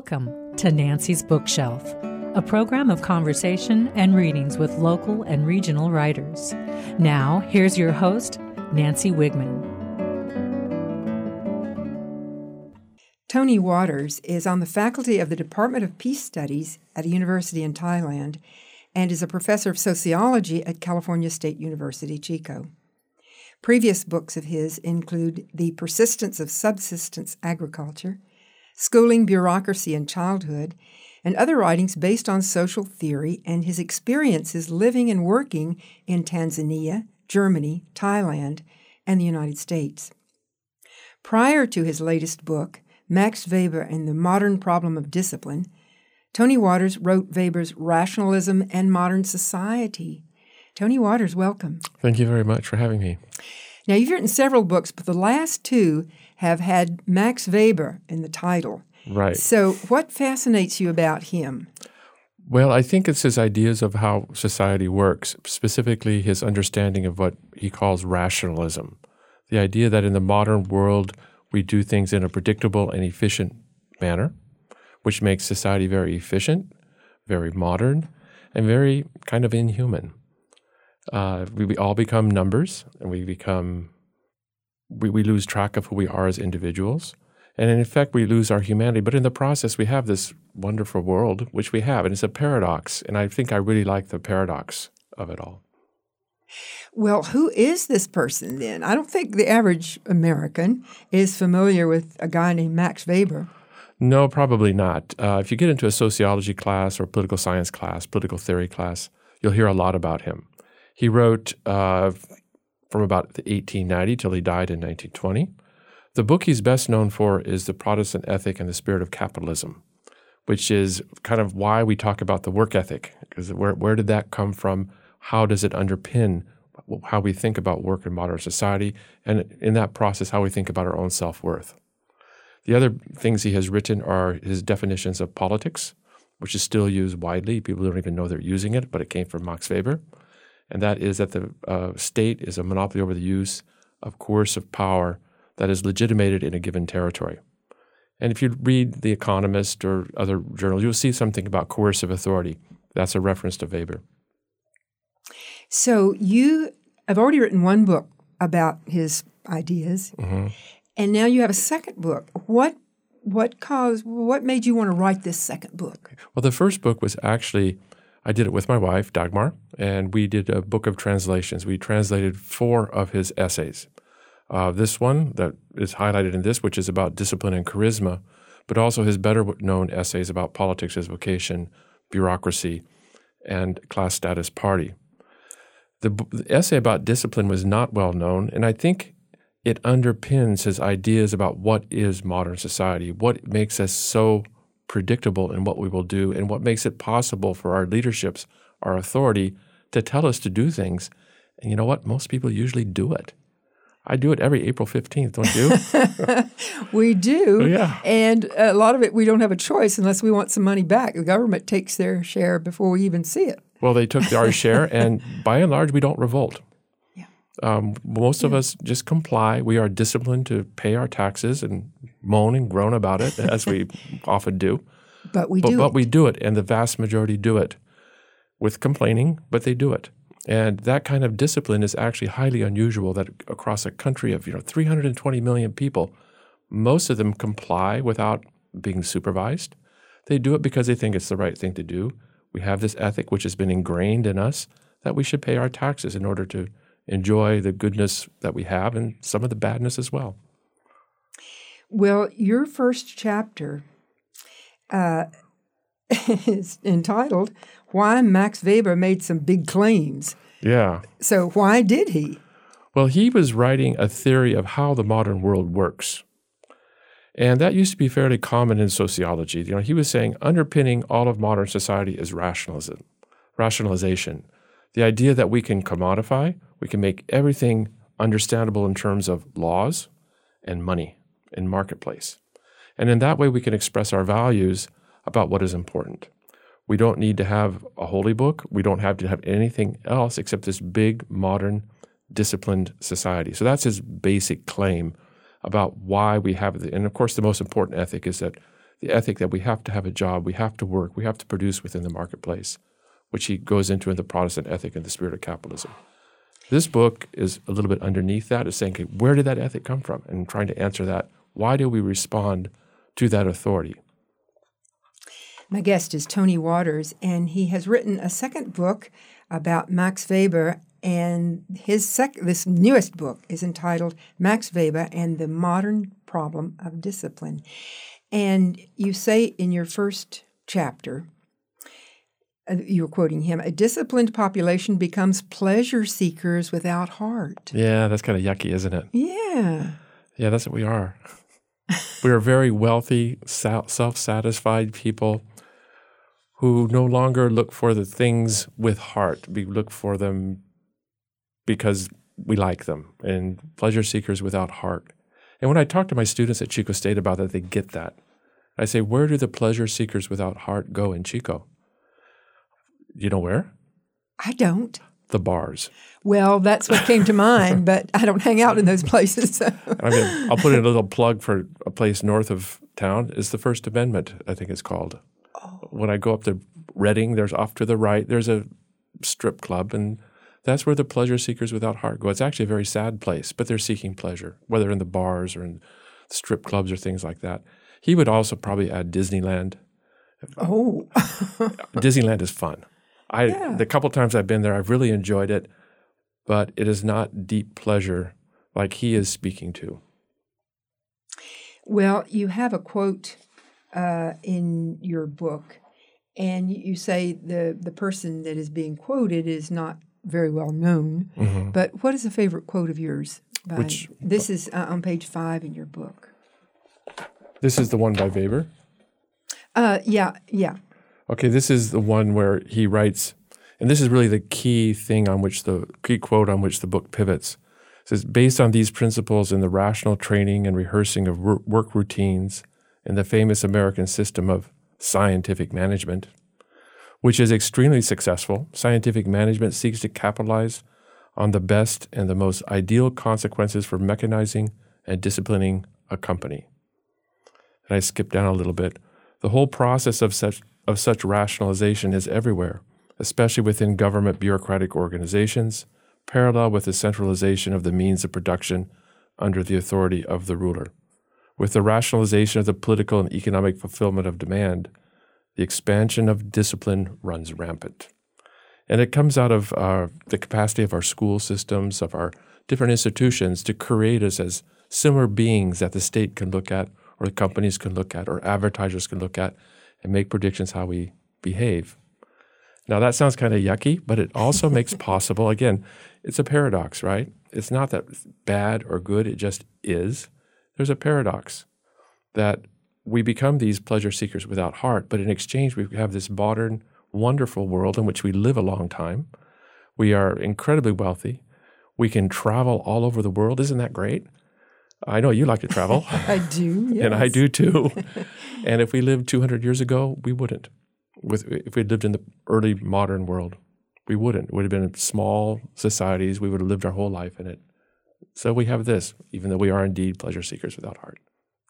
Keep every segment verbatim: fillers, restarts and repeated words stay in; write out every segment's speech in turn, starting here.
Welcome to Nancy's Bookshelf, a program of conversation and readings with local and regional writers. Now, here's your host, Nancy Wigman. Tony Waters is on the faculty of the Department of Peace Studies at a university in Thailand and is a professor of sociology at California State University, Chico. Previous books of his include The Persistence of Subsistence Agriculture, Schooling, Bureaucracy, and Childhood, and other writings based on social theory and his experiences living and working in Tanzania, Germany, Thailand, and the United States. Prior to his latest book, Max Weber and the Modern Problem of Discipline, Tony Waters wrote Weber's Rationalism and Modern Society. Tony Waters, welcome. Thank you very much for having me. Now, you've written several books, but the last two have had Max Weber in the title. Right. So what fascinates you about him? Well, I think it's his ideas of how society works, specifically his understanding of what he calls rationalism, the idea that in the modern world we do things in a predictable and efficient manner, which makes society very efficient, very modern, and very kind of inhuman. Uh, we, we all become numbers, and we become we, we lose track of who we are as individuals. And in effect, we lose our humanity. But in the process, we have this wonderful world, which we have. And it's a paradox. And I think I really like the paradox of it all. Well, who is this person then? I don't think the average American is familiar with a guy named Max Weber. No, probably not. Uh, if you get into a sociology class or political science class, political theory class, you'll hear a lot about him. He wrote uh, from about eighteen ninety till he died in nineteen twenty. The book he's best known for is The Protestant Ethic and the Spirit of Capitalism, which is kind of why we talk about the work ethic, because where, where did that come from? How does it underpin how we think about work in modern society, and in that process, how we think about our own self-worth? The other things he has written are his definitions of politics, which is still used widely. People don't even know they're using it, but it came from Max Weber. And that is that the uh, state is a monopoly over the use of coercive power that is legitimated in a given territory. And if you read The Economist or other journals, you'll see something about coercive authority. That's a reference to Weber. So you have already written one book about his ideas, mm-hmm. and now you have a second book. What what caused, what made you want to write this second book? Well, the first book was actually, I did it with my wife, Dagmar, and we did a book of translations. We translated four of his essays. Uh, this one that is highlighted in this, which is about discipline and charisma, but also his better-known essays about politics as vocation, bureaucracy, and class status party. The, the essay about discipline was not well known, and I think it underpins his ideas about what is modern society, what makes us so predictable in what we will do, and what makes it possible for our leaderships, our authority, to tell us to do things. And you know what? Most people usually do it. I do it every April fifteenth, don't you? We do. Oh, yeah. And a lot of it, we don't have a choice unless we want some money back. The government takes their share before we even see it. Well, they took our share, and by and large, we don't revolt. Yeah. Um, most yeah. of us just comply. We are disciplined to pay our taxes and moan and groan about it, as we often do. But we but, do But it. we do it, and the vast majority do it with complaining, but they do it. And that kind of discipline is actually highly unusual, that across a country of, you know, three hundred twenty million people, most of them comply without being supervised. They do it because they think it's the right thing to do. We have this ethic which has been ingrained in us that we should pay our taxes in order to enjoy the goodness that we have and some of the badness as well. Well, your first chapter uh, is entitled, Why Max Weber Made Some Big Claims. Yeah. So why did he? Well, he was writing a theory of how the modern world works. And that used to be fairly common in sociology. You know, he was saying underpinning all of modern society is rationalism, rationalization. The idea that we can commodify, we can make everything understandable in terms of laws and money and marketplace. And in that way, we can express our values about what is important. We don't need to have a holy book. We don't have to have anything else except this big, modern, disciplined society. So that's his basic claim about why we have the, and of course the most important ethic is that the ethic that we have to have a job, we have to work, we have to produce within the marketplace, which he goes into in the Protestant ethic and the spirit of capitalism. This book is a little bit underneath that. It's saying, okay, where did that ethic come from? And trying to answer that. Why do we respond to that authority? My guest is Tony Waters, and he has written a second book about Max Weber, and his sec- this newest book is entitled Max Weber and the Modern Problem of Discipline. And you say in your first chapter, uh, you were quoting him, a disciplined population becomes pleasure seekers without heart. Yeah, that's kind of yucky, isn't it? Yeah. Yeah, that's what we are. We are very wealthy, self-satisfied people who no longer look for the things with heart. We look for them because we like them, and pleasure seekers without heart. And when I talk to my students at Chico State about that, they get that. I say, where do the pleasure seekers without heart go in Chico? You know where? I don't. The bars. Well, that's what came to mind, but I don't hang out in those places. So. I mean, I'll put in a little plug for a place north of town. It's the First Amendment, I think it's called. Oh. When I go up to Reading, there's off to the right, there's a strip club, and that's where the pleasure seekers without heart go. It's actually a very sad place, but they're seeking pleasure, whether in the bars or in strip clubs or things like that. He would also probably add Disneyland. Oh. Disneyland is fun. I yeah. The couple times I've been there, I've really enjoyed it, but it is not deep pleasure like he is speaking to. Well, you have a quote uh, in your book, and you say the, the person that is being quoted is not very well known. Mm-hmm. But what is a favorite quote of yours? By, Which, this is uh, on page five in your book. This is the one by Weber? Uh, yeah, yeah. Okay, this is the one where he writes, and this is really the key thing on which the key quote on which the book pivots. It says, based on these principles in the rational training and rehearsing of work routines in the famous American system of scientific management, which is extremely successful, scientific management seeks to capitalize on the best and the most ideal consequences for mechanizing and disciplining a company. And I skip down a little bit. The whole process of such of such rationalization is everywhere, especially within government bureaucratic organizations, parallel with the centralization of the means of production under the authority of the ruler. With the rationalization of the political and economic fulfillment of demand, the expansion of discipline runs rampant. And it comes out of uh, the capacity of our school systems, of our different institutions to create us as similar beings that the state can look at, or the companies can look at, or advertisers can look at, and make predictions how we behave. Now, that sounds kind of yucky, but it also makes possible, again, it's a paradox, right? It's not that it's bad or good, it just is. There's a paradox that we become these pleasure seekers without heart, but in exchange, we have this modern, wonderful world in which we live a long time. We are incredibly wealthy. We can travel all over the world. Isn't that great? I know you like to travel. I do, yes. And I do too. And if we lived two hundred years ago, we wouldn't. With, if we lived in the early modern world, we wouldn't. It would have been small societies. We would have lived our whole life in it. So we have this, even though we are indeed pleasure seekers without heart.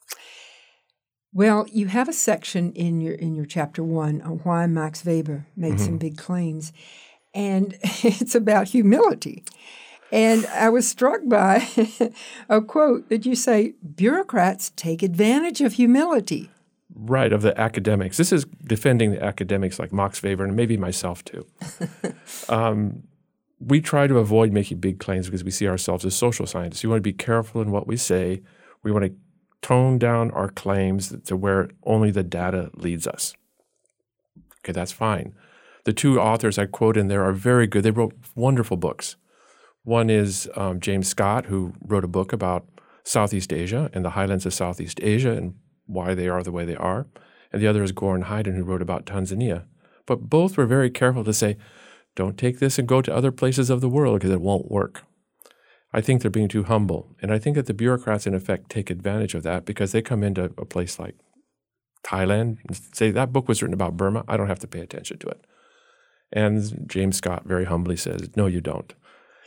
Well, you have a section in your in your chapter one on why Max Weber made mm-hmm. some big claims, and it's about humility. And I was struck by a quote that you say, bureaucrats take advantage of humility. Right, of the academics. This is defending the academics like Max Weber and maybe myself too. um, we try to avoid making big claims because we see ourselves as social scientists. We want to be careful in what we say. We want to tone down our claims to where only the data leads us. Okay, that's fine. The two authors I quote in there are very good. They wrote wonderful books. One is um, James Scott, who wrote a book about Southeast Asia and the highlands of Southeast Asia and why they are the way they are. And the other is Goran Haydn, who wrote about Tanzania. But both were very careful to say, don't take this and go to other places of the world because it won't work. I think they're being too humble. And I think that the bureaucrats, in effect, take advantage of that because they come into a place like Thailand and say, that book was written about Burma. I don't have to pay attention to it. And James Scott very humbly says, no, you don't.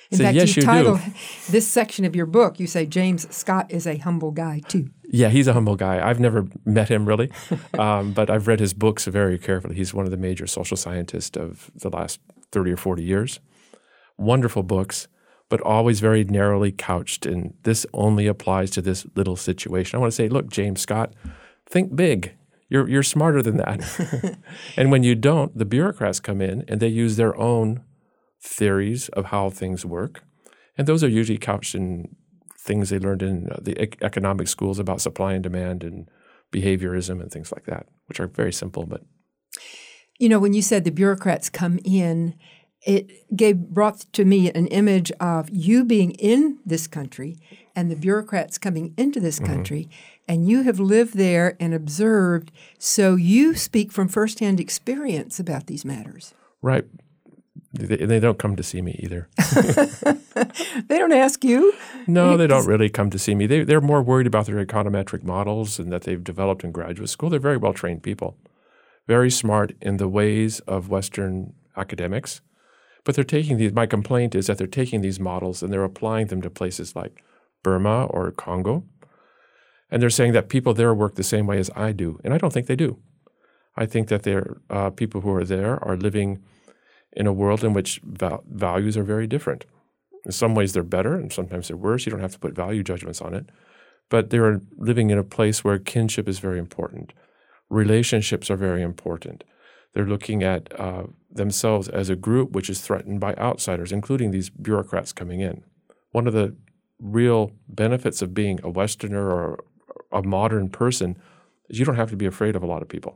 In so fact, yes, you you title do. this section of your book, you say James Scott is a humble guy, too. Yeah, he's a humble guy. I've never met him really, um, but I've read his books very carefully. He's one of the major social scientists of the last thirty or forty years. Wonderful books, but always very narrowly couched, and this only applies to this little situation. I want to say, look, James Scott, think big. You're you're smarter than that. And when you don't, the bureaucrats come in and they use their own theories of how things work. And those are usually couched in things they learned in the economic schools about supply and demand and behaviorism and things like that, which are very simple. But you know, when you said the bureaucrats come in, it gave brought to me an image of you being in this country and the bureaucrats coming into this country, mm-hmm. and you have lived there and observed, so you speak from firsthand experience about these matters. Right. They, they don't come to see me either. They don't ask you? No, they don't really come to see me. They, they're more worried about their econometric models and that they've developed in graduate school. They're very well-trained people, very smart in the ways of Western academics. But they're taking these – my complaint is that they're taking these models and they're applying them to places like Burma or Congo. And they're saying that people there work the same way as I do. And I don't think they do. I think that they're uh, people who are there are living – in a world in which val- values are very different. In some ways they're better and sometimes they're worse. You don't have to put value judgments on it. But they're living in a place where kinship is very important. Relationships are very important. They're looking at uh, themselves as a group which is threatened by outsiders, including these bureaucrats coming in. One of the real benefits of being a Westerner or a modern person is you don't have to be afraid of a lot of people.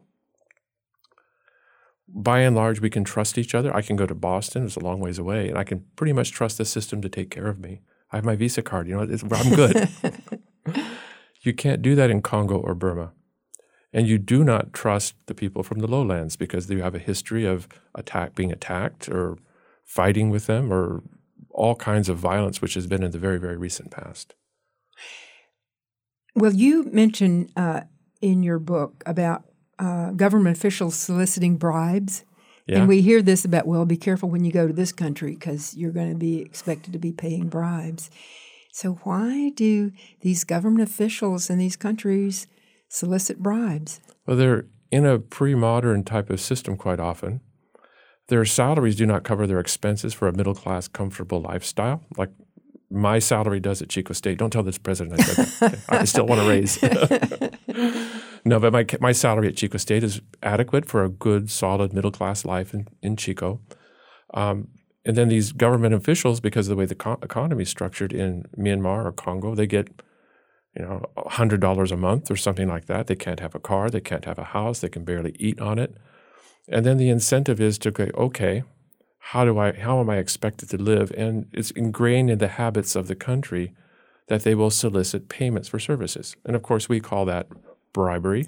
By and large, we can trust each other. I can go to Boston. It's a long ways away. And I can pretty much trust the system to take care of me. I have my Visa card. You know, it's, I'm good. You can't do that in Congo or Burma. And you do not trust the people from the lowlands because they have a history of attack, being attacked or fighting with them or all kinds of violence, which has been in the very, very recent past. Well, you mentioned uh, in your book about Uh, government officials soliciting bribes. Yeah. And we hear this about, well, be careful when you go to this country because you're going to be expected to be paying bribes. So why do these government officials in these countries solicit bribes? Well, they're in a pre-modern type of system quite often. Their salaries do not cover their expenses for a middle-class, comfortable lifestyle, like my salary does at Chico State. Don't tell this president I said that. I still want to raise. No, but my my salary at Chico State is adequate for a good, solid middle-class life in, in Chico. Um, and then these government officials, because of the way the co- economy is structured in Myanmar or Congo, they get, you know, one hundred dollars a month or something like that. They can't have a car. They can't have a house. They can barely eat on it. And then the incentive is to go, okay, how do I, how am I expected to live? And it's ingrained in the habits of the country that they will solicit payments for services. And of course, we call that bribery.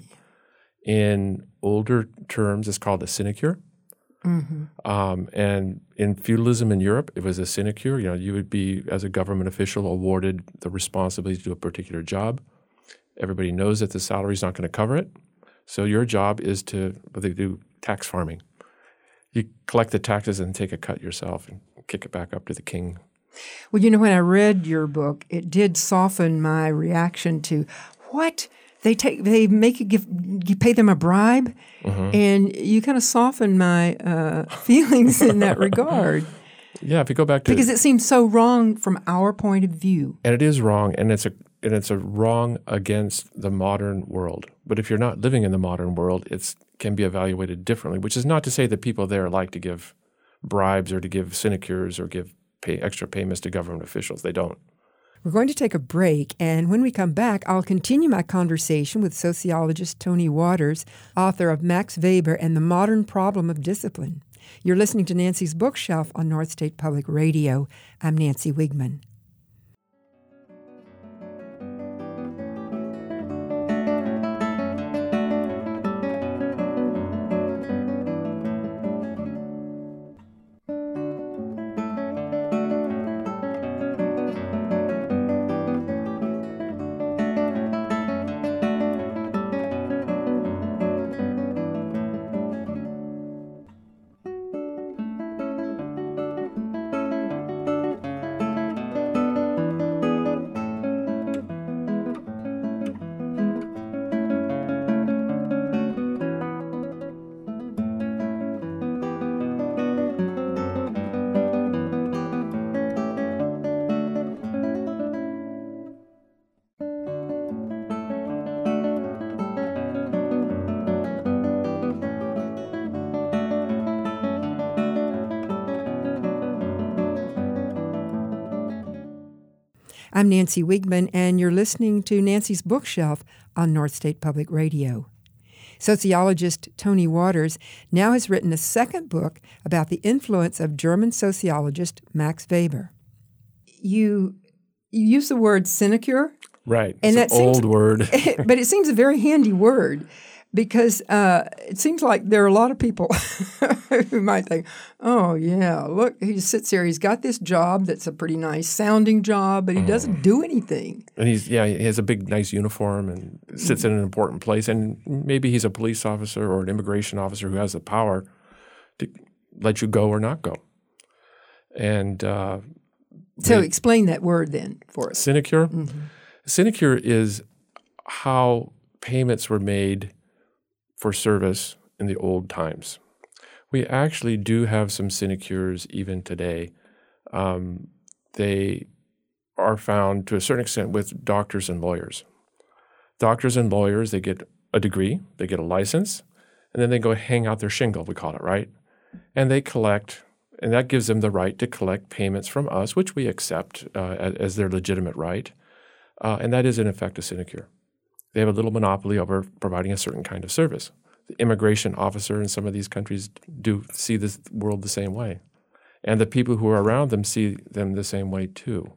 In older terms, it's called a sinecure. Mm-hmm. Um, and in feudalism in Europe, it was a sinecure. You know, you would be, as a government official, awarded the responsibility to do a particular job. Everybody knows that the salary is not going to cover it. So your job is to, what they do, tax farming. You collect the taxes and take a cut yourself and kick it back up to the king. Well, you know, when I read your book, it did soften my reaction to what they take. They make you give, you pay them a bribe, mm-hmm. and you kind of soften my uh, feelings in that regard. Yeah, if you go back to because it seems so wrong from our point of view, and it is wrong, and it's a and it's a wrong against the modern world. But if you're not living in the modern world, it's can be evaluated differently. Which is not to say that people there like to give bribes or to give sinecures or give pay extra payments to government officials. They don't. We're going to take a break, and when we come back, I'll continue my conversation with sociologist Tony Waters, author of Max Weber and the Modern Problem of Discipline. You're listening to Nancy's Bookshelf on North State Public Radio. I'm Nancy Wigman. I'm Nancy Wiegman, and you're listening to Nancy's Bookshelf on North State Public Radio. Sociologist Tony Waters now has written a second book about the influence of German sociologist Max Weber. You, you use the word sinecure. Right. And it's that an old seems, word. But it seems a very handy word because uh, it seems like there are a lot of people who might think, oh, yeah, look, he sits here. He's got this job that's a pretty nice sounding job, but he Mm. doesn't do anything. And he's, yeah, he has a big, nice uniform and sits in an important place. And maybe he's a police officer or an immigration officer who has the power to let you go or not go. And uh, So they, explain that word then for us. sinecure? Mm-hmm. Sinecure is how payments were made for service in the old times. We actually do have some sinecures even today. Um, they are found to a certain extent with doctors and lawyers. Doctors and lawyers, they get a degree, they get a license, and then they go hang out their shingle, we call it, right? And they collect, and that gives them the right to collect payments from us, which we accept uh, as, as their legitimate right. Uh, and that is, in effect, a sinecure. They have a little monopoly over providing a certain kind of service. The immigration officer in some of these countries do see this world the same way. And the people who are around them see them the same way too.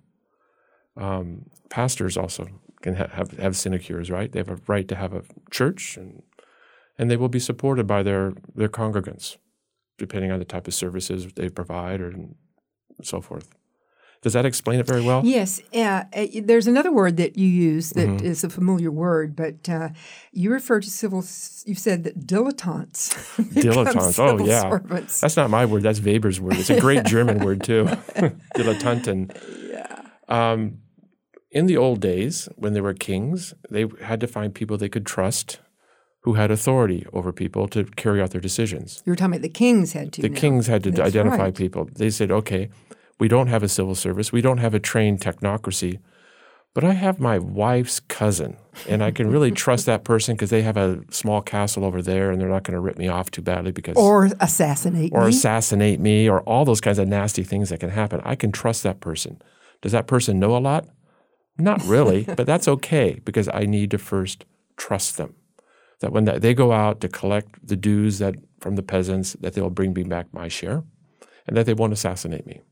Um, pastors also can ha- have, have sinecures, right? They have a right to have a church, and and they will be supported by their, their congregants, depending on the type of services they provide or and so forth. Does that explain it very well? Yes. Uh, uh, there's another word that you use that Mhm. is a familiar word, but uh, you refer to civil, you said that dilettantes become Dilettantes, oh civil yeah. servants. That's not my word, that's Weber's word. It's a great German word too, Dilettanten. Yeah. Um, in the old days, when there were kings, they had to find people they could trust who had authority over people to carry out their decisions. You were talking about the kings had to The now. kings had to That's identify right. people. They said, okay, we don't have a civil service. We don't have a trained technocracy. But I have my wife's cousin, and I can really trust that person because they have a small castle over there, and they're not going to rip me off too badly because Or assassinate or me. assassinate me or all those kinds of nasty things that can happen. I can trust that person. Does that person know a lot? Not really, but that's okay because I need to first trust them. That when they go out to collect the dues that from the peasants, that they'll bring me back my share, and that they won't assassinate me.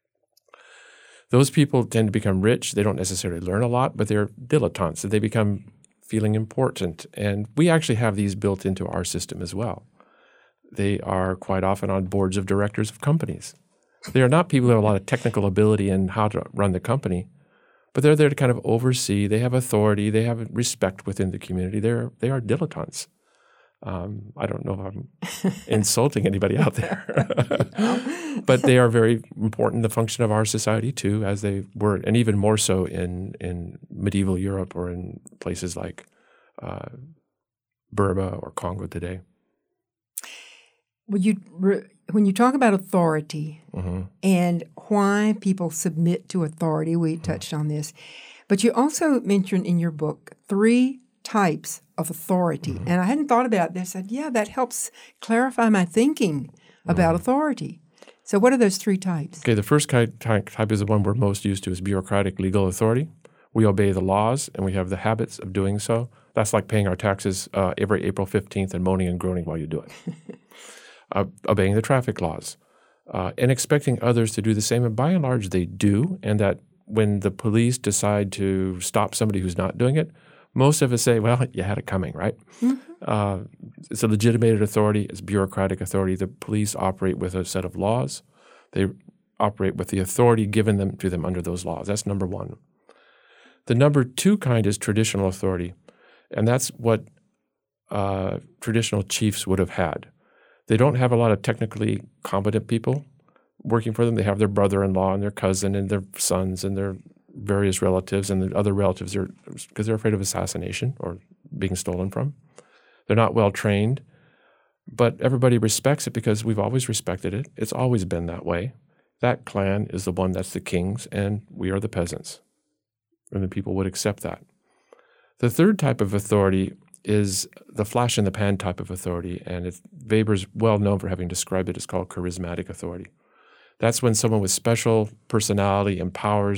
Those people tend to become rich. They don't necessarily learn a lot, but they're dilettantes. So they become feeling important. And we actually have these built into our system as well. They are quite often on boards of directors of companies. They are not people who have a lot of technical ability in how to run the company, but they're there to kind of oversee. They have authority. They have respect within the community. They're they are dilettantes. Um, I don't know if I'm insulting anybody out there, but they are very important in the function of our society too, as they were, and even more so in in medieval Europe or in places like uh, Burma or Congo today. When you, when you talk about authority Mm-hmm. and why people submit to authority, we touched on this, but you also mentioned in your book three types of authority. Mm-hmm. And I hadn't thought about this. I said, yeah, that helps clarify my thinking about Mm-hmm. authority. So what are those three types? Okay, the first type, type is the one we're most used to is bureaucratic legal authority. We obey the laws, and we have the habits of doing so. That's like paying our taxes uh, every April fifteenth and moaning and groaning while you do it. uh, obeying the traffic laws, uh, and expecting others to do the same. And by and large, they do, and that when the police decide to stop somebody who's not doing it, most of us say, well, you had it coming, right? Mm-hmm. Uh, it's a legitimated authority. It's bureaucratic authority. The police operate with a set of laws. They operate with the authority given them to them under those laws. That's number one. The number two kind is traditional authority, and that's what uh, traditional chiefs would have had. They don't have a lot of technically competent people working for them. They have their brother-in-law and their cousin and their sons and their various relatives, and the other relatives are because they're afraid of assassination or being stolen from. They're not well trained, but everybody respects it because we've always respected it. It's always been that way. That clan is the one that's the kings, and we are the peasants. And the people would accept that. The third type of authority is the flash in the pan type of authority, and it's, Weber's well known for having described it. It's called charismatic authority. That's when someone with special personality and powers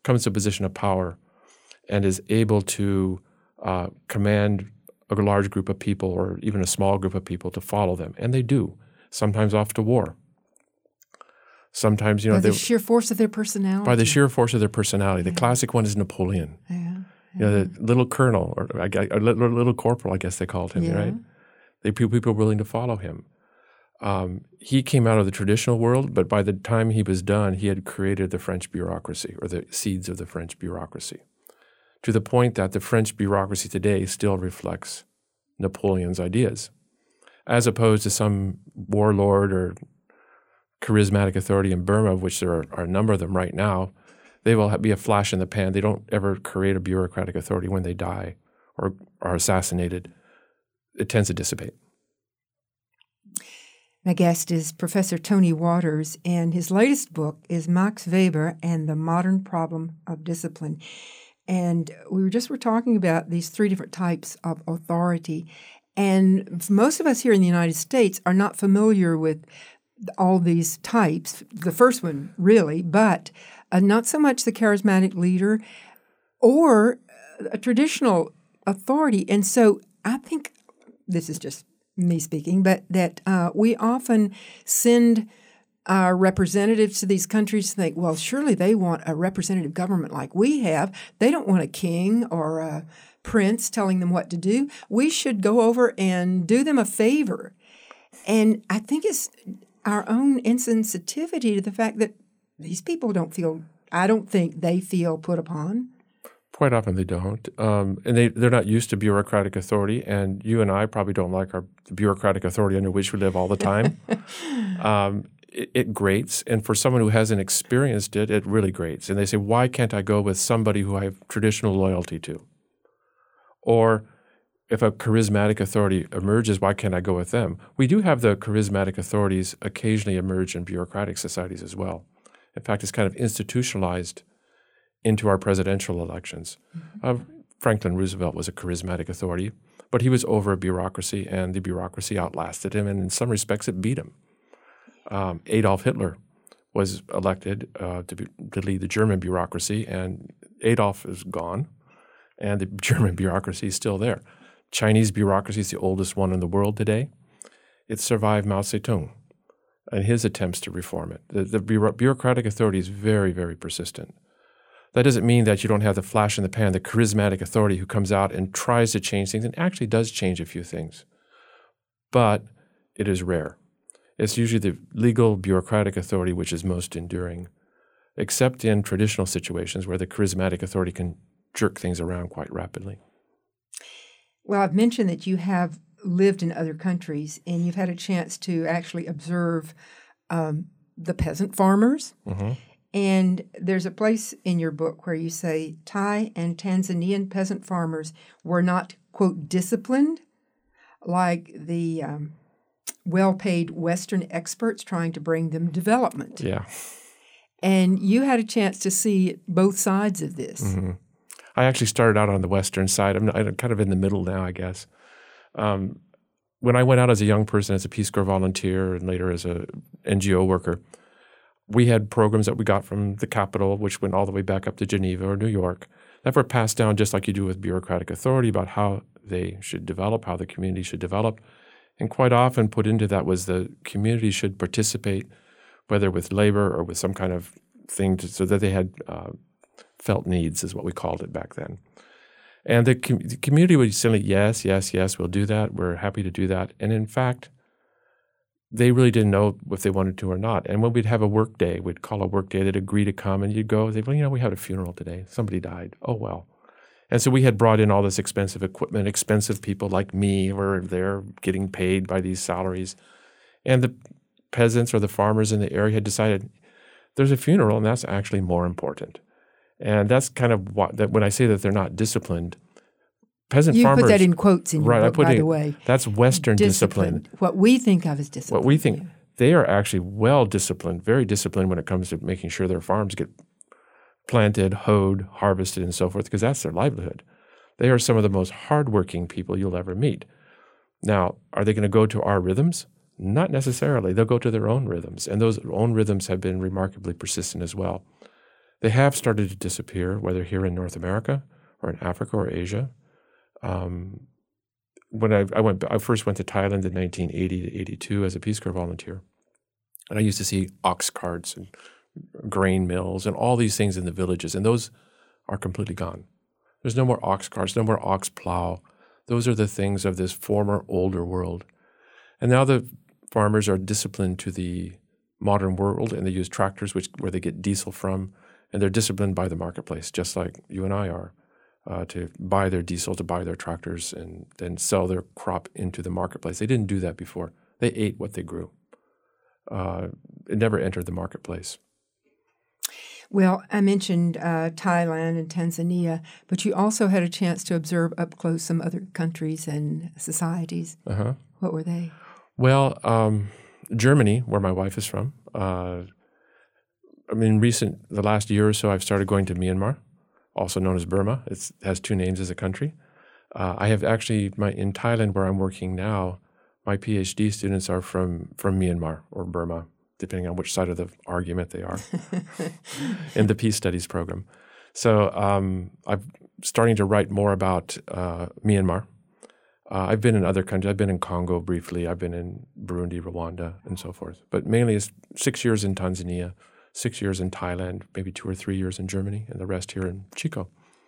comes to a position of power and is able to uh, command a large group of people or even a small group of people to follow them. And they do, sometimes off to war. Sometimes, you know, by the they, sheer force of their personality. By the sheer force of their personality. Yeah. The classic one is Napoleon. Yeah. Yeah. You know, the little colonel or a, a little, little corporal, I guess they called him, Yeah. right? They people were willing to follow him. Um, he came out of the traditional world, but by the time he was done, he had created the French bureaucracy or the seeds of the French bureaucracy, to the point that the French bureaucracy today still reflects Napoleon's ideas, as opposed to some warlord or charismatic authority in Burma, of which there are, are a number of them right now. They will be a flash in the pan. They don't ever create a bureaucratic authority when they die or are assassinated. It tends to dissipate. My guest is Professor Tony Waters, and his latest book is Max Weber and the Modern Problem of Discipline. And we were just were talking about these three different types of authority. And most of us here in the United States are not familiar with all these types, the first one really, but uh, not so much the charismatic leader or a traditional authority. And so I think, this is just me speaking, but that uh, we often send our representatives to these countries to think, well, surely they want a representative government like we have. They don't want a king or a prince telling them what to do. We should go over and do them a favor. And I think it's our own insensitivity to the fact that these people don't feel, I don't think they feel put upon. Quite often they don't. Um, and they, they're not used to bureaucratic authority, and you and I probably don't like our the bureaucratic authority under which we live all the time. um, it, it grates, and for someone who hasn't experienced it, it really grates. And they say, why can't I go with somebody who I have traditional loyalty to? Or if a charismatic authority emerges, why can't I go with them? We do have the charismatic authorities occasionally emerge in bureaucratic societies as well. In fact, it's kind of institutionalized into our presidential elections. Mm-hmm. Uh, Franklin Roosevelt was a charismatic authority, but he was over a bureaucracy, and the bureaucracy outlasted him, and in some respects it beat him. Um, Adolf Hitler was elected uh, to, be, to lead the German bureaucracy, and Adolf is gone, and the German bureaucracy is still there. Chinese bureaucracy is the oldest one in the world today. It survived Mao Zedong and his attempts to reform it. The, the bureaucratic authority is very, very persistent. That doesn't mean that you don't have the flash in the pan, the charismatic authority who comes out and tries to change things and actually does change a few things. But it is rare. It's usually the legal bureaucratic authority which is most enduring, except in traditional situations where the charismatic authority can jerk things around quite rapidly. Well, I've mentioned that you have lived in other countries, and you've had a chance to actually observe um, the peasant farmers. Mm-hmm. And there's a place in your book where you say Thai and Tanzanian peasant farmers were not, quote, disciplined like the um, well-paid Western experts trying to bring them development. Yeah. And you had a chance to see both sides of this. Mm-hmm. I actually started out on the Western side. I'm, I'm kind of in the middle now, I guess. Um, when I went out as a young person, as a Peace Corps volunteer, and later as a N G O worker, we had programs that we got from the capital, which went all the way back up to Geneva or New York, that were passed down just like you do with bureaucratic authority about how they should develop, how the community should develop. And quite often put into that was the community should participate, whether with labor or with some kind of thing, to, so that they had uh, felt needs is what we called it back then. And the, com- the community would say, yes, yes, yes, we'll do that. We're happy to do that. And in fact, they really didn't know if they wanted to or not. And when we'd have a work day, we'd call a work day, they'd agree to come, and you'd go, they'd, well, you know, we had a funeral today. Somebody died. Oh, well. And so we had brought in all this expensive equipment. Expensive people like me were there getting paid by these salaries. And the peasants or the farmers in the area had decided there's a funeral, and that's actually more important. And that's kind of what, that when I say that they're not disciplined, peasant you farmers— You put that in quotes in your right, book, I put by in, the way. That's Western discipline. What we think of as discipline. What we think, they are actually well disciplined, very disciplined when it comes to making sure their farms get planted, hoed, harvested, and so forth, because that's their livelihood. They are some of the most hardworking people you'll ever meet. Now, are they going to go to our rhythms? Not necessarily. They'll go to their own rhythms, and those own rhythms have been remarkably persistent as well. They have started to disappear, whether here in North America or in Africa or Asia. Um, when I, I went, I first went to Thailand in nineteen eighty to eighty-two as a Peace Corps volunteer, and I used to see ox carts and grain mills and all these things in the villages, and those are completely gone. There's no more ox carts, no more ox plow. Those are the things of this former older world. And now the farmers are disciplined to the modern world, and they use tractors, which where they get diesel from, and they're disciplined by the marketplace, just like you and I are, uh, to buy their diesel, to buy their tractors, and then sell their crop into the marketplace. They didn't do that before. They ate what they grew. Uh, it never entered the marketplace. Well, I mentioned uh, Thailand and Tanzania, but you also had a chance to observe up close some other countries and societies. Uh-huh. What were they? Well, um, Germany, where my wife is from. Uh, I mean, recent the last year or so, I've started going to Myanmar, also known as Burma. It's, it has two names as a country. Uh, I have actually my in Thailand, where I'm working now. My PhD students are from from Myanmar or Burma, depending on which side of the argument they are, in the Peace Studies program. So um, I'm starting to write more about uh, Myanmar. Uh, I've been in other countries. I've been in Congo briefly. I've been in Burundi, Rwanda, and so forth. But mainly it's six years in Tanzania, six years in Thailand, maybe two or three years in Germany, and the rest here in Chico.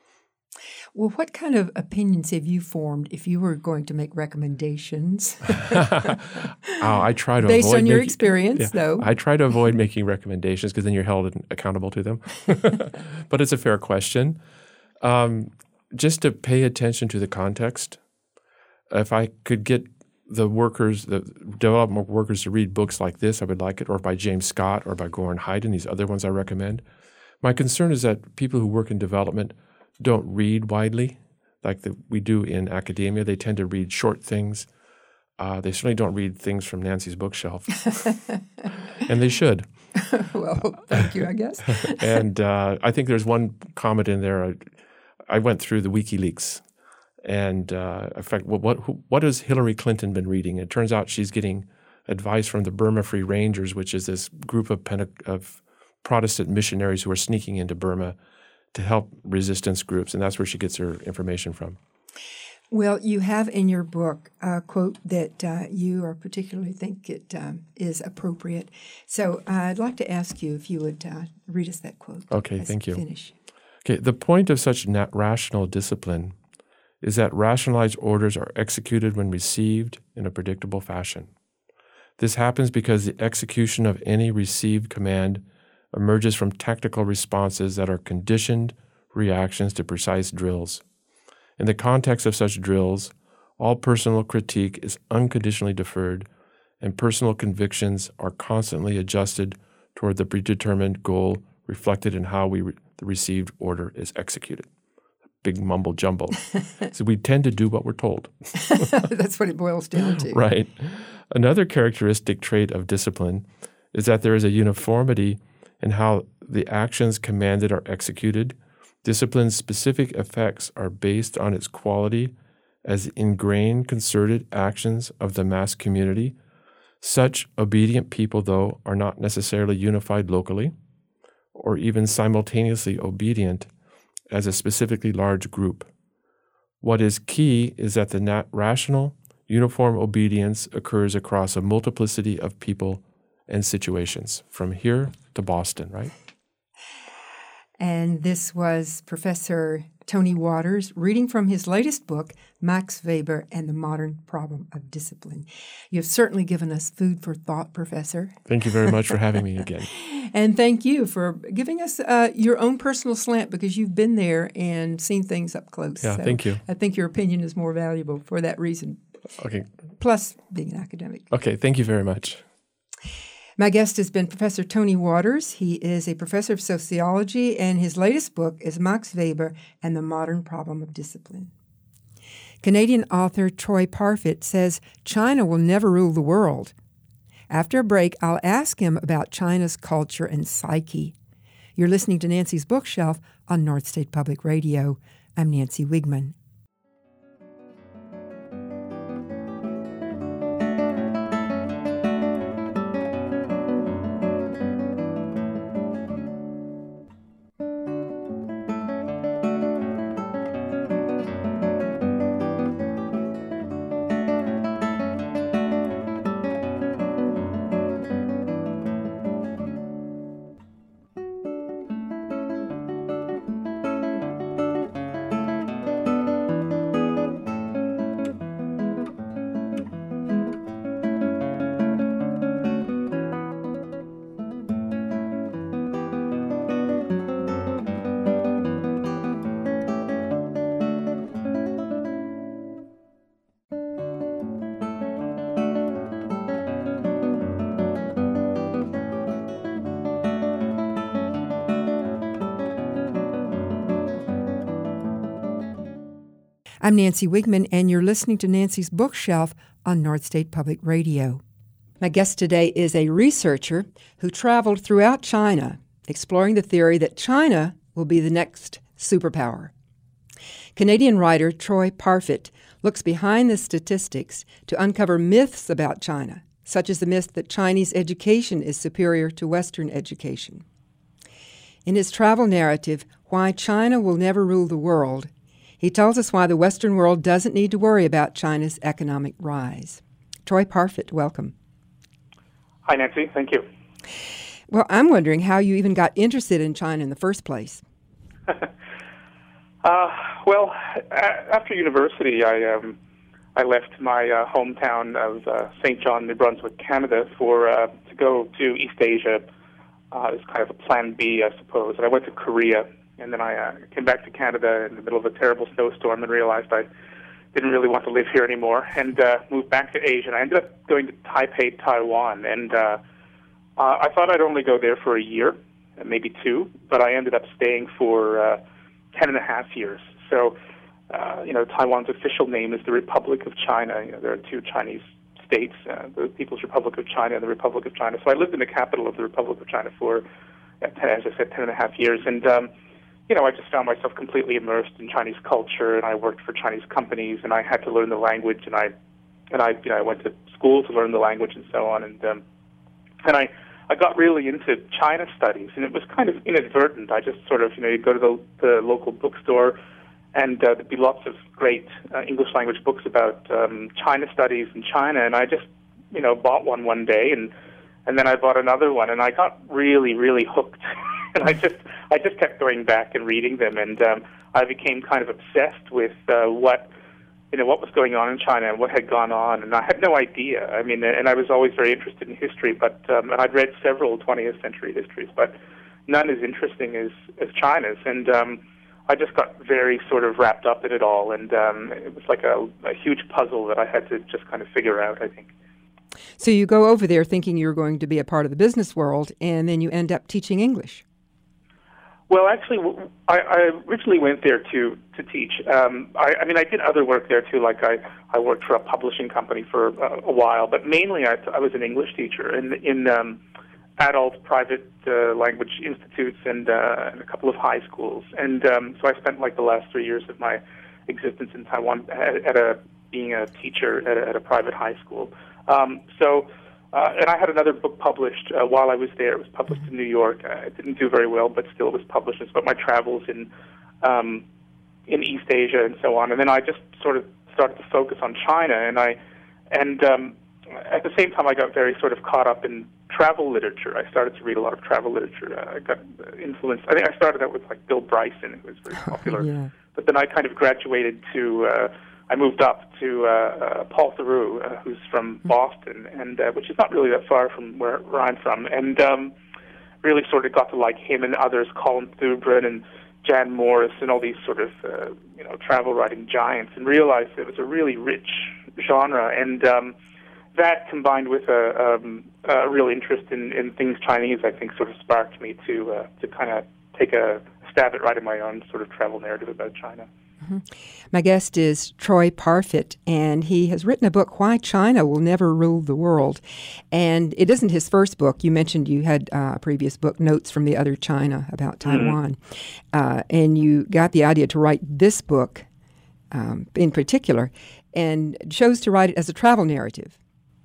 Well, what kind of opinions have you formed if you were going to make recommendations? oh, I try to Based avoid on your making, experience, yeah, though. I try to avoid making recommendations because then you're held accountable to them. But it's a fair question. Um, just to pay attention to the context. If I could get the workers, the development workers to read books like this, I would like it, or by James Scott or by Goran Haydn, these other ones I recommend. My concern is that people who work in development don't read widely like the, we do in academia. They tend to read short things. Uh, they certainly don't read things from Nancy's bookshelf. And they should. Well, thank you, I guess. And uh, I think there's one comment in there. I, I went through the WikiLeaks. And uh, in fact, what, what what has Hillary Clinton been reading? It turns out she's getting advice from the Burma Free Rangers, which is this group of, Pente- of Protestant missionaries who are sneaking into Burma to help resistance groups, and that's where she gets her information from. Well, you have in your book a quote that uh, you are particularly think it um, is appropriate. So uh, I'd like to ask you if you would uh, read us that quote. Okay, thank you. Finish. Okay, the point of such nat- rational discipline is that rationalized orders are executed when received in a predictable fashion. This happens because the execution of any received command emerges from tactical responses that are conditioned reactions to precise drills. In the context of such drills, all personal critique is unconditionally deferred, and personal convictions are constantly adjusted toward the predetermined goal reflected in how we re- the received order is executed. Big mumble jumble. So we tend to do what we're told. That's what it boils down to. Right. Another characteristic trait of discipline is that there is a uniformity in how the actions commanded are executed. Discipline's specific effects are based on its quality as ingrained, concerted actions of the mass community. Such obedient people, though, are not necessarily unified locally or even simultaneously obedient as a specifically large group. What is key is that the nat- rational, uniform obedience occurs across a multiplicity of people and situations, from here to Boston, right? And this was Professor Tony Waters reading from his latest book, Max Weber and the Modern Problem of Discipline. You have certainly given us food for thought, Professor. Thank you very much for having me again. And thank you for giving us uh, your own personal slant, because you've been there and seen things up close. Yeah, so thank you. I think your opinion is more valuable for that reason. Okay. Plus being an academic. Okay, thank you very much. My guest has been Professor Tony Waters. He is a professor of sociology, and his latest book is Max Weber and the Modern Problem of Discipline. Canadian author Troy Parfit says China will never rule the world. After a break, I'll ask him about China's culture and psyche. You're listening to Nancy's Bookshelf on North State Public Radio. I'm Nancy Wigman. I'm Nancy Wigman, and you're listening to Nancy's Bookshelf on North State Public Radio. My guest today is a researcher who traveled throughout China, exploring the theory that China will be the next superpower. Canadian writer Troy Parfitt looks behind the statistics to uncover myths about China, such as the myth that Chinese education is superior to Western education. In his travel narrative, Why China Will Never Rule the World, he tells us why the Western world doesn't need to worry about China's economic rise. Troy Parfitt, welcome. Hi, Nancy. Thank you. Well, I'm wondering how you even got interested in China in the first place. uh, well, a- after university, I um, I left my uh, hometown of uh, Saint John, New Brunswick, Canada, for uh, to go to East Asia. Uh, it was kind of a plan B, I suppose. And I went to Korea, and then I uh, came back to Canada in the middle of a terrible snowstorm and realized I didn't really want to live here anymore, and uh, moved back to Asia. And I ended up going to Taipei, Taiwan, and uh, uh, I thought I'd only go there for a year, maybe two, but I ended up staying for uh, ten and a half years. So, uh, you know, Taiwan's official name is the Republic of China. You know, there are two Chinese states, uh, the People's Republic of China and the Republic of China. So I lived in the capital of the Republic of China for, uh, ten, as I said, ten and a half years, and um, you know, I just found myself completely immersed in Chinese culture, and I worked for Chinese companies, and I had to learn the language, and I, and I, you know, I went to school to learn the language and so on, and um, and I, I got really into China studies, and it was kind of inadvertent. I just sort of, you know, you go to the, the local bookstore, and uh, there'd be lots of great uh, English language books about um, China studies in China, and I just, you know, bought one one day, and and then I bought another one, and I got really, really hooked. And I just, I just kept going back and reading them, and um, I became kind of obsessed with uh, what, you know, what was going on in China and what had gone on. And I had no idea. I mean, and I was always very interested in history, but um, and I'd read several twentieth century histories, but none as interesting as as China's. And um, I just got very sort of wrapped up in it all, and um, it was like a, a huge puzzle that I had to just kind of figure out, I think. So you go over there thinking you're going to be a part of the business world, and then you end up teaching English. Well, actually, I, I originally went there to to teach. Um, I, I mean, I did other work there too. Like I, I worked for a publishing company for a, a while, but mainly I, I was an English teacher in in um, adult private uh, language institutes and, uh, and a couple of high schools. And um, so I spent like the last three years of my existence in Taiwan at, at a being a teacher at a, at a private high school. Um, so. Uh, and I had another book published uh, while I was there. It was published in New York. Uh, it didn't do very well, but still it was published. It's about my travels in um, in East Asia and so on. And then I just sort of started to focus on China. And I and um, at the same time, I got very sort of caught up in travel literature. I started to read a lot of travel literature. Uh, I got influenced. I think I started out with like Bill Bryson. It was very popular. Yeah. But then I kind of graduated to. Uh, I moved up to uh, uh, Paul Theroux, uh, who's from Boston, and uh, which is not really that far from where, where I'm from, and um, really sort of got to like him and others, Colin Thubron and Jan Morris, and all these sort of uh, you know travel writing giants, and realized it was a really rich genre, and um, that combined with a, um, a real interest in, in things Chinese, I think, sort of sparked me to uh, to kind of take a stab at writing my own sort of travel narrative about China. Mm-hmm. My guest is Troy Parfitt, and he has written a book, Why China Will Never Rule the World. And it isn't his first book. You mentioned you had uh, a previous book, Notes from the Other China, about Taiwan. Mm-hmm. Uh, and you got the idea to write this book um, in particular, and chose to write it as a travel narrative.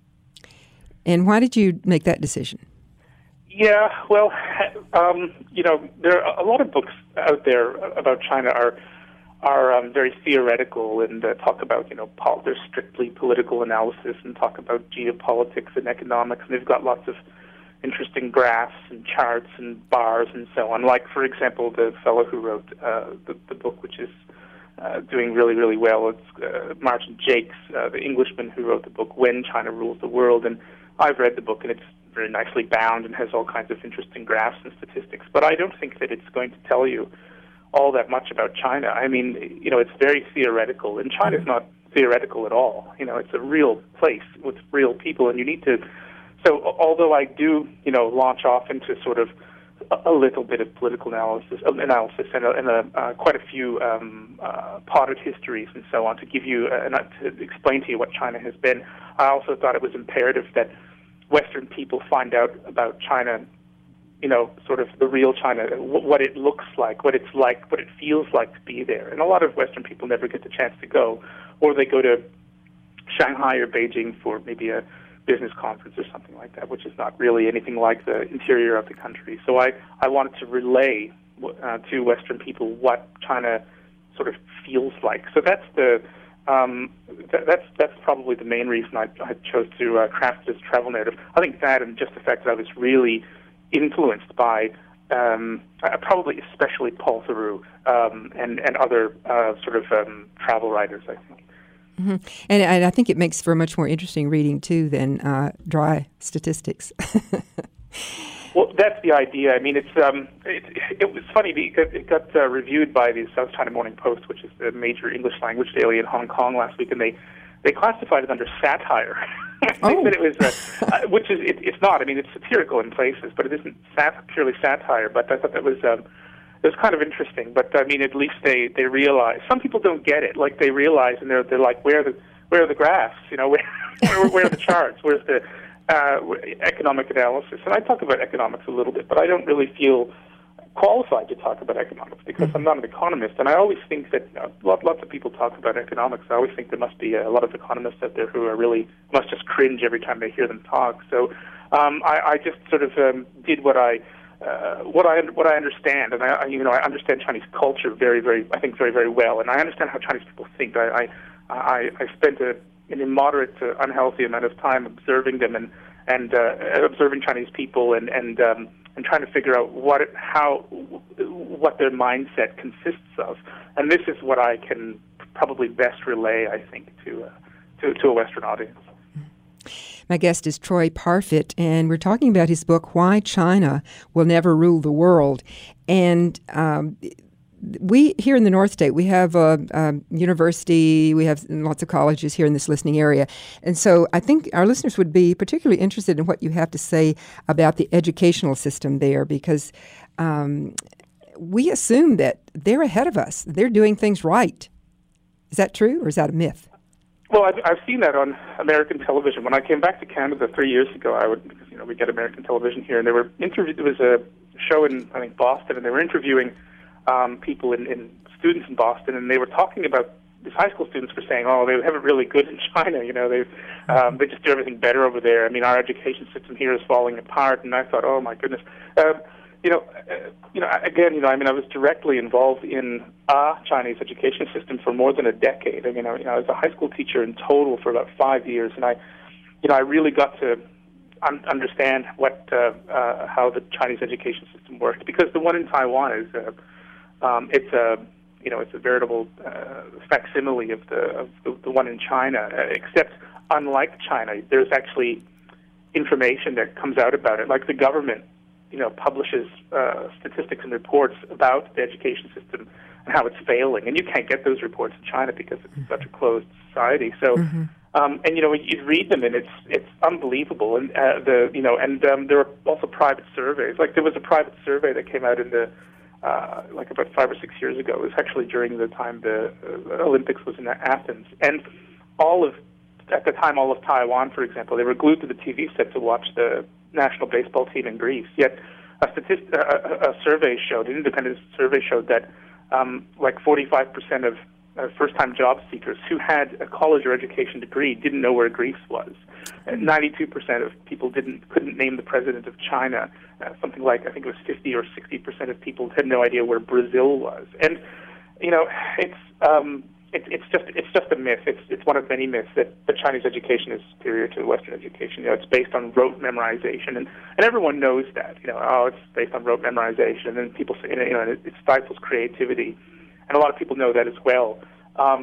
And why did you make that decision? Yeah, well, um, you know, there are a lot of books out there about China are are um, very theoretical and uh, talk about, you know, pol- there's strictly political analysis and talk about geopolitics and economics, and they've got lots of interesting graphs and charts and bars and so on. Like, for example, the fellow who wrote uh, the, the book, which is uh, doing really, really well, it's uh, Martin Jakes, uh, the Englishman who wrote the book When China Rules the World, and I've read the book, and it's very nicely bound and has all kinds of interesting graphs and statistics. But I don't think that it's going to tell you all that much about China. I mean, you know, it's very theoretical, and China's not theoretical at all. You know, it's a real place with real people, and you need to. So, although I do, you know, launch off into sort of a, a little bit of political analysis, analysis, and, a, and a, uh, quite a few um, uh, potted histories and so on to give you uh, to explain to you what China has been. I also thought it was imperative that Western people find out about China, you know, sort of the real China, what it looks like, what it's like, what it feels like to be there. And a lot of Western people never get the chance to go, or they go to Shanghai or Beijing for maybe a business conference or something like that, which is not really anything like the interior of the country. So I, I wanted to relay uh, to Western people what China sort of feels like. So that's the um, th- that's that's probably the main reason I, I chose to uh, craft this travel narrative. I think that, and just the fact that I was really influenced by um, uh, probably especially Paul Theroux um, and and other uh, sort of um, travel writers, I think. Mm-hmm. And, and I think it makes for a much more interesting reading too than uh, dry statistics. Well, that's the idea. I mean, it's um, it, it was funny because it got uh, reviewed by the South China Morning Post, which is the major English language daily in Hong Kong last week, and they, they classified it under satire. Oh. They said it was, uh, uh, which is it, it's not. I mean, it's satirical in places, but it isn't sat- purely satire. But I thought that was um, it was kind of interesting. But I mean, at least they, they realize. Some people don't get it. Like they realize, and they're they're like, where are the where are the graphs? You know, where where, where are the charts? Where's the Uh, economic analysis? And I talk about economics a little bit, but I don't really feel qualified to talk about economics because I'm not an economist. And I always think that uh, lots, lots of people talk about economics. I always think there must be a lot of economists out there who are really must just cringe every time they hear them talk. So um, I, I just sort of um, did what I uh, what I what I understand, and I you know I understand Chinese culture very very I think very very well, and I understand how Chinese people think. I I I, I spent a an immoderate to unhealthy amount of time observing them and and uh, observing Chinese people and and um, and trying to figure out what it, how what their mindset consists of. And this is what I can probably best relay, I think, to uh, to, to a Western audience. My guest is Troy Parfitt, and we're talking about his book, Why China Will Never Rule the World. And um, we, here in the North State, we have a, a university, we have lots of colleges here in this listening area. And so I think our listeners would be particularly interested in what you have to say about the educational system there, because um, we assume that they're ahead of us. They're doing things right. Is that true, or is that a myth? Well, I've, I've seen that on American television. When I came back to Canada three years ago, I would, because, you know, we get American television here, and they were interviewed. There was a show in, I think, Boston, and they were interviewing Um, people in, in students in Boston, and they were talking about these high school students were saying, "Oh, they have it really good in China. You know, they um, they just do everything better over there. I mean, our education system here is falling apart." And I thought, "Oh my goodness." Um, you know, uh, you know, again, you know, I mean, I was directly involved in a Chinese education system for more than a decade. I mean, I, you know, I was a high school teacher in total for about five years, and I, you know, I really got to un- understand what uh, uh, how the Chinese education system worked, because the one in Taiwan is. Uh, Um, it's a, you know, it's a veritable uh, facsimile of the of the, the one in China. Uh, except, unlike China, there's actually information that comes out about it. Like the government, you know, publishes uh, statistics and reports about the education system and how it's failing, and you can't get those reports in China because it's such a closed society. So, mm-hmm. um, and you know, you read them, and it's it's unbelievable. And uh, the you know, and um, there are also private surveys. Like there was a private survey that came out in the Uh, like about five or six years ago. It was actually during the time the uh, Olympics was in Athens. And all of, at the time, all of Taiwan, for example, they were glued to the T V set to watch the national baseball team in Greece. Yet a, statist- a, a survey showed, an independent survey showed that um, like forty-five percent of uh, first-time job seekers who had a college or education degree didn't know where Greece was. ninety-two percent of people didn't couldn't name the president of China. Uh, something like, I think it was fifty or sixty percent of people had no idea where Brazil was. And, you know, it's um, it, it's just it's just a myth. It's it's one of many myths that the Chinese education is superior to Western education. You know, it's based on rote memorization, and, and everyone knows that. You know, oh, it's based on rote memorization, and people say, you know, it, it stifles creativity, and a lot of people know that as well. Um,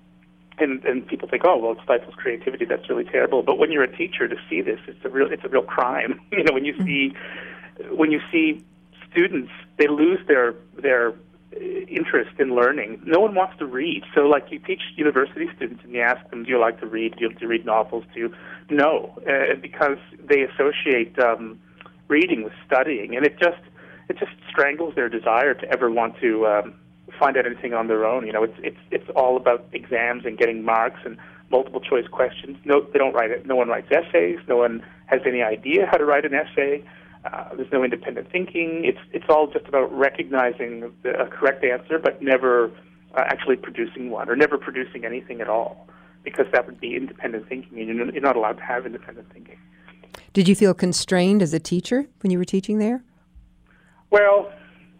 And, and people think, oh, well, it stifles creativity. That's really terrible. But when you're a teacher, to see this, it's a real, it's a real crime. You know, when you see, when you see students, they lose their their interest in learning. No one wants to read. So, like, you teach university students, and you ask them, do you like to read? Do you, do you read novels? Do you? No, uh, because they associate um, reading with studying, and it just it just strangles their desire to ever want to um, find out anything on their own. You know, it's it's it's all about exams and getting marks and multiple choice questions. No, they don't write it. No one writes essays. No one has any idea how to write an essay. Uh, there's no independent thinking. It's it's all just about recognizing the a correct answer, but never uh, actually producing one, or never producing anything at all, because that would be independent thinking, and you're you're not allowed to have independent thinking. Did you feel constrained as a teacher when you were teaching there? Well,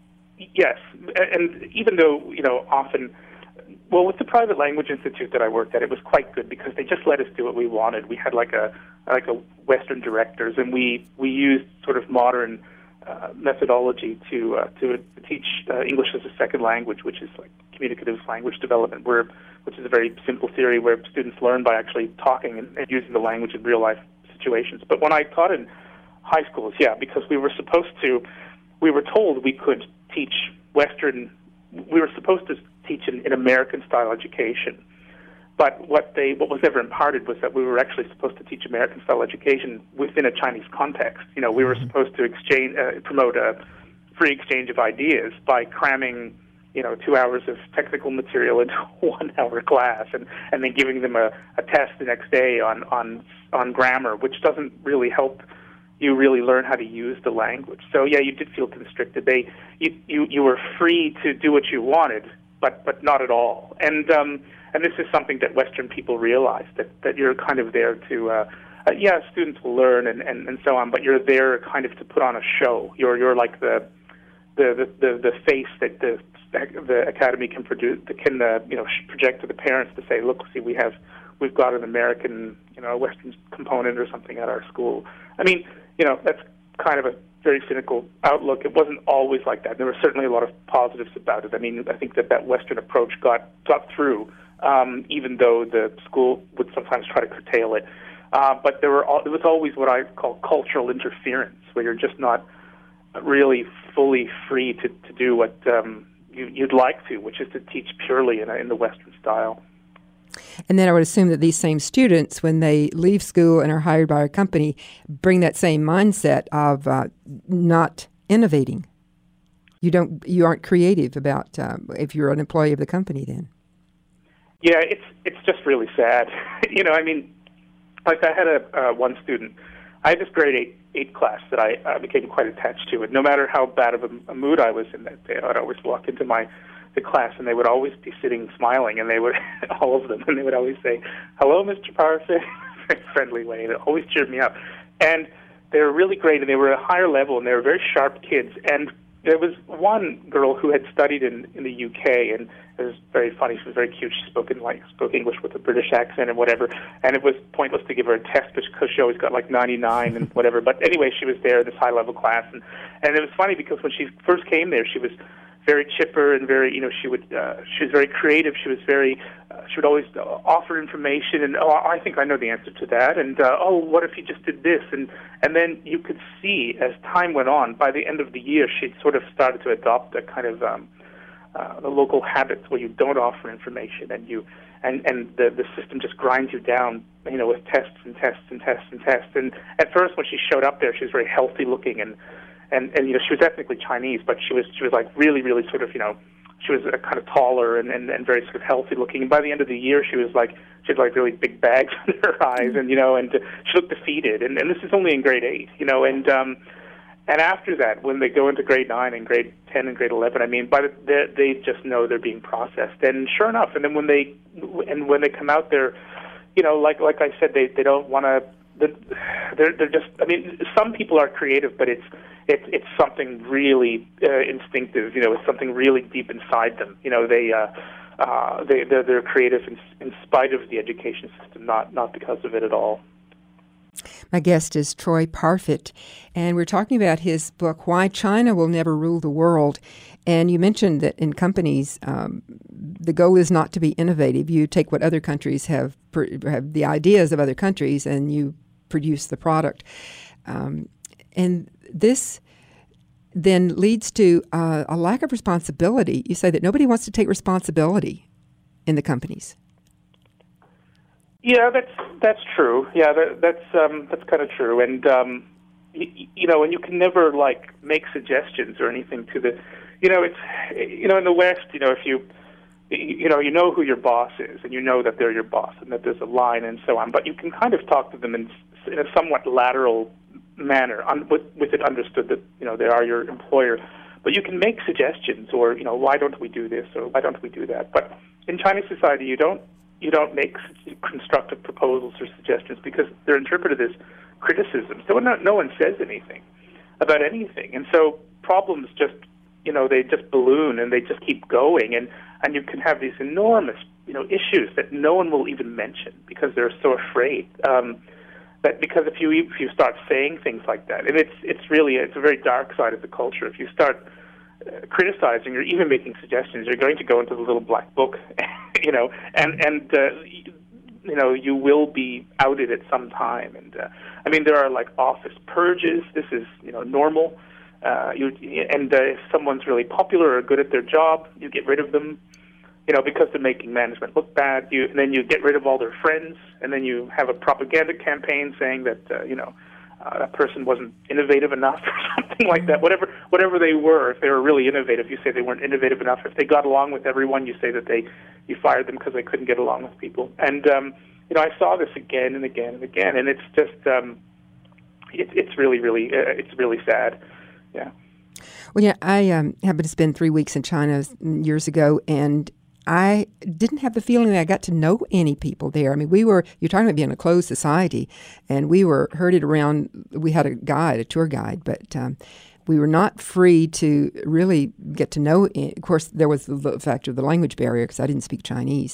yes, and even though, you know, often, well, with the private language institute that I worked at, it was quite good because they just let us do what we wanted. We had like a like a Western directors, and we we used sort of modern uh, methodology to uh, to teach uh, English as a second language, which is like communicative language development, where which is a very simple theory where students learn by actually talking and, and using the language in real life situations. But when I taught in high schools, yeah, because we were supposed to, we were told we could teach Western, we were supposed to teach an, an American-style education. But what they, what was never imparted was that we were actually supposed to teach American-style education within a Chinese context. You know, we were supposed to exchange, uh, promote a free exchange of ideas by cramming, you know, two hours of technical material into a one-hour class, and, and then giving them a, a test the next day on, on on grammar, which doesn't really help you really learn how to use the language. So yeah, you did feel constricted. They you you, you were free to do what you wanted, but but not at all. And um, and this is something that Western people realize, that, that you're kind of there to uh, uh, yeah, students will learn and, and, and so on, but you're there kind of to put on a show. You're you're like the the the, the, the face that the the academy can produce, can uh, you know project to the parents to say, look, see, we have we've got an American, you know, Western component or something at our school. I mean, you know, that's kind of a very cynical outlook. It wasn't always like that. There were certainly a lot of positives about it. I mean, I think that that Western approach got got through, um, even though the school would sometimes try to curtail it. Uh, but there were all, there was always what I call cultural interference, where you're just not really fully free to, to do what um, you, you'd like to, which is to teach purely in, a, in the Western style. And then I would assume that these same students, when they leave school and are hired by a company, bring that same mindset of uh, not innovating. You don't, you aren't creative about uh, if you're an employee of the company. Then, yeah, it's it's just really sad. you know, I mean, like I had a uh, one student. I had this grade eight, eight class that I uh, became quite attached to, and no matter how bad of a, a mood I was in that day, I'd always walk into my the class, and they would always be sitting smiling, and they would, all of them, and they would always say, hello, Mister Parfit, very friendly way, and it always cheered me up. And they were really great, and they were at a higher level, and they were very sharp kids. And there was one girl who had studied in, in the U K, and it was very funny. She was very cute. She spoke in, like spoke English with a British accent and whatever. And it was pointless to give her a test because she always got like ninety-nine and whatever. But anyway, she was there in this high level class, and and it was funny because when she first came there, she was very chipper and very, you know, she would uh, she was very creative. She was very uh, she would always uh, offer information, and oh, I think I know the answer to that, and uh, oh, what if you just did this, and and then you could see as time went on. By the end of the year, she'd sort of started to adopt a kind of um, uh, the local habits where you don't offer information, and you and and the the system just grinds you down, you know, with tests and tests and tests and tests. And at first, when she showed up there, she was very healthy looking, and and and you know, she was ethnically Chinese, but she was she was like really really sort of, you know, she was uh, kind of taller and, and and very sort of healthy looking. And by the end of the year, she was like she had like really big bags under her eyes, and you know, and uh, she looked defeated. And and this is only in grade eight, you know, and um, and after that, when they go into grade nine and grade ten and grade eleven, I mean, by the, they they just know they're being processed. And sure enough, and then when they and when they come out, they're, you know, like like I said, they they don't want to. They're they're just. I mean, some people are creative, but it's it's it's something really uh, instinctive. You know, it's something really deep inside them. You know, they uh, uh, they they're, they're creative in, in spite of the education system, not not because of it at all. My guest is Troy Parfit, and we're talking about his book, Why China Will Never Rule the World. And you mentioned that in companies, um, the goal is not to be innovative. You take what other countries have, have the ideas of other countries, and you produce the product. Um, and this then leads to uh, a lack of responsibility. You say that nobody wants to take responsibility in the companies. Yeah, that's that's true. Yeah, that, that's um, that's kind of true. And um, you, you know, and you can never like make suggestions or anything to the, you know, it's, you know, in the West, you know, if you, you know, you know who your boss is, and you know that they're your boss, and that there's a line and so on, but you can kind of talk to them in, in a somewhat lateral manner, un, with, with it understood that, you know, they are your employer. But you can make suggestions, or, you know, why don't we do this, or why don't we do that? But in Chinese society, you don't you don't make constructive proposals or suggestions because they're interpreted as criticisms. So no, no one says anything about anything, and so problems just, you know, they just balloon and they just keep going, and, and you can have these enormous, you know, issues that no one will even mention because they're so afraid. Um, that because if you if you start saying things like that, and it's it's really it's a very dark side of the culture. If you start uh, criticizing or even making suggestions, you're going to go into the little black book, you know, and and uh, you know you will be outed at some time. And uh, I mean, there are like office purges. This is, you know, normal. Uh, you and uh, if someone's really popular or good at their job, you get rid of them, you know, because they're making management look bad. You and then you get rid of all their friends, and then you have a propaganda campaign saying that uh, you know uh, that person wasn't innovative enough or something like that. Whatever whatever they were, if they were really innovative, you say they weren't innovative enough. If they got along with everyone, you say that they you fired them because they couldn't get along with people. And um, you know, I saw this again and again and again, and it's just um, it, it's really really uh, it's really sad. Yeah. Well, yeah, I um, happened to spend three weeks in China years ago, and I didn't have the feeling that I got to know any people there. I mean, we were, you're talking about being a closed society, and we were herded around. We had a guide, a tour guide, but um, we were not free to really get to know. Of course, there was the factor of the language barrier because I didn't speak Chinese.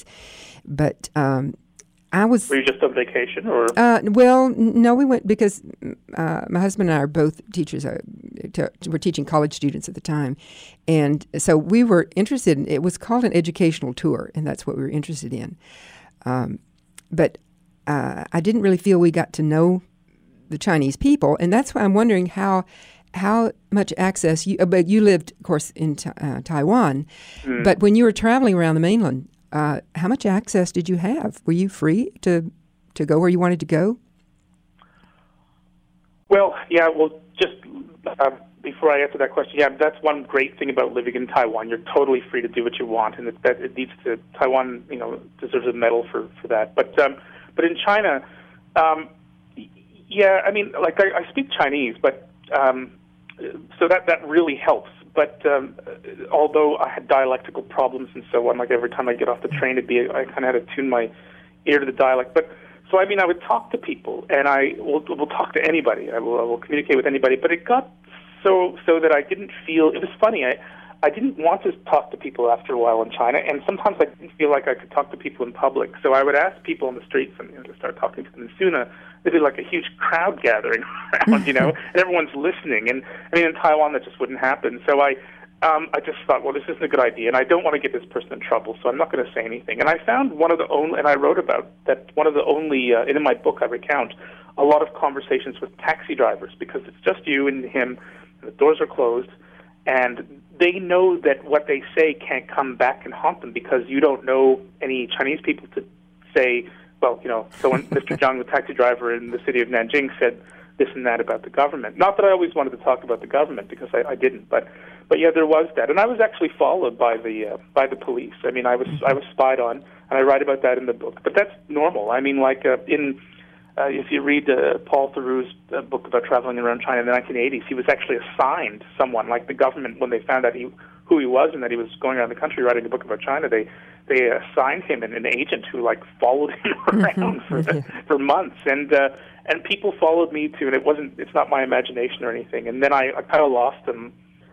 But um, I was... Were you just on vacation, or...? Uh, well, no, we went because uh, my husband and I are both teachers. Uh, to, we're teaching college students at the time. And so we were interested in... It was called an educational tour, and that's what we were interested in. Um, but uh, I didn't really feel we got to know the Chinese people, and that's why I'm wondering how how much access... You, uh, but you lived, of course, in ta- uh, Taiwan. Mm. But when you were traveling around the mainland... Uh, how much access did you have? Were you free to to go where you wanted to go? Well, yeah, well, just uh, before I answer that question, yeah, that's one great thing about living in Taiwan. You're totally free to do what you want, and it, that it needs to, Taiwan, you know, deserves a medal for, for that. But um, but in China, um, yeah, I mean, like I, I speak Chinese, but um, so that, that really helps. But um, although I had dialectical problems and so on, like every time I get off the train, it'd be, I kind of had to tune my ear to the dialect. But so I mean, I would talk to people, and I will, will talk to anybody. I will, I will communicate with anybody. But it got so so that I didn't feel. It was funny. I I didn't want to talk to people after a while in China, and sometimes I didn't feel like I could talk to people in public. So I would ask people on the streets and, you know, to start talking to them. And soon uh, there'd be like a huge crowd gathering around, you know, and everyone's listening. And I mean, in Taiwan, that just wouldn't happen. So I, um, I just thought, well, this isn't a good idea, and I don't want to get this person in trouble, so I'm not going to say anything. And I found one of the only, and I wrote about that. One of the only, uh, and in my book, I recount a lot of conversations with taxi drivers because it's just you and him, and the doors are closed, and they know that what they say can't come back and haunt them because you don't know any Chinese people to say, well, you know, so when Mister Zhang, the taxi driver in the city of Nanjing, said this and that about the government. Not that I always wanted to talk about the government because I, I didn't, but but yeah, there was that, and I was actually followed by the uh, by the police. I mean, I was I was spied on, and I write about that in the book. But that's normal. I mean, like uh, in uh, if you read uh, Paul Theroux's uh, book about traveling around China in the nineteen eighties, he was actually assigned someone, like the government, when they found out he, who he was and that he was going around the country writing a book about China, they they assigned him an, an agent who like followed him around for for months, and uh, and people followed me too. And it wasn't it's not my imagination or anything. And then I, I kind of lost them.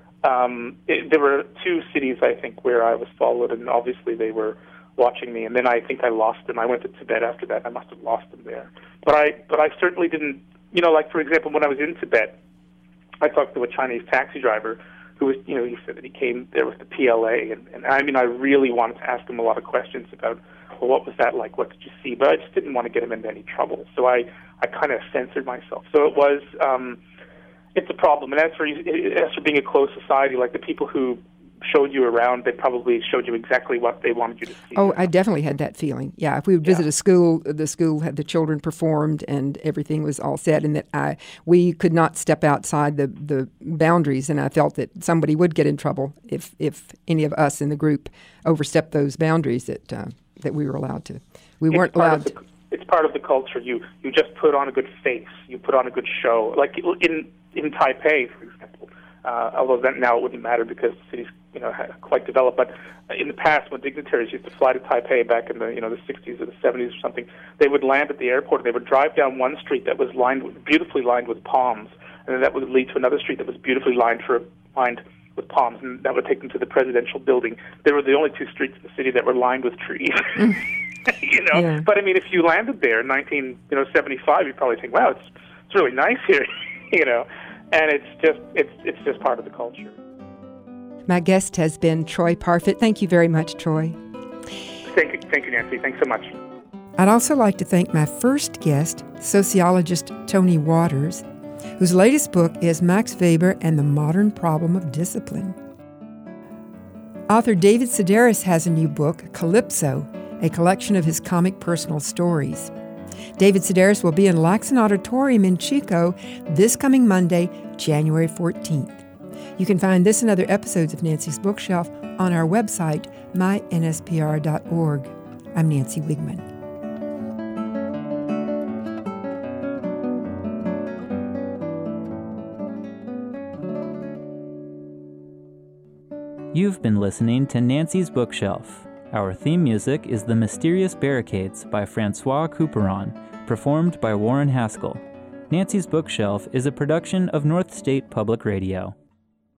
Um, it, there were two cities, I think, where I was followed, and obviously they were watching me. And then I think I lost them. I went to Tibet after that. I must have lost them there. But I, but I certainly didn't. You know, like for example, when I was in Tibet, I talked to a Chinese taxi driver who was, you know, he said that he came there with the P L A, and, and I mean, I really wanted to ask him a lot of questions about, well, what was that like? What did you see? But I just didn't want to get him into any trouble. So I, I kind of censored myself. So it was. Um, It's a problem, and as for as for being a closed society, like the people who showed you around, they probably showed you exactly what they wanted you to see. Oh, I definitely had that feeling. Yeah, if we would visit Yeah. a school, the school had the children performed and everything was all set, and that I we could not step outside the, the boundaries, and I felt that somebody would get in trouble if if any of us in the group overstepped those boundaries that uh, that we were allowed to. We It's weren't part allowed of the- to. It's part of the culture. You you just put on a good face. You put on a good show. Like in in Taipei, for example. Uh, although that now it wouldn't matter because the city's you know quite developed. But in the past, when dignitaries used to fly to Taipei back in the you know the sixties or the seventies or something, they would land at the airport and they would drive down one street that was lined with, beautifully lined with palms, and then that would lead to another street that was beautifully lined for lined with palms, and that would take them to the presidential building. They were the only two streets in the city that were lined with trees. you know, Yeah. but I mean, if you landed there in nineteen you know seventy-five, you'd probably think, wow, it's it's really nice here. you know. And it's just it's it's just part of the culture. My guest has been Troy Parfitt. Thank you very much, Troy. Thank you, thank you, Nancy. Thanks so much. I'd also like to thank my first guest, sociologist Tony Waters, whose latest book is Max Weber and the Modern Problem of Discipline. Author David Sedaris has a new book, Calypso, a collection of his comic personal stories. David Sedaris will be in Laxon Auditorium in Chico this coming Monday, January fourteenth. You can find this and other episodes of Nancy's Bookshelf on our website, my n s p r dot org. I'm Nancy Wigman. You've been listening to Nancy's Bookshelf. Our theme music is The Mysterious Barricades by Francois Couperin, performed by Warren Haskell. Nancy's Bookshelf is a production of North State Public Radio.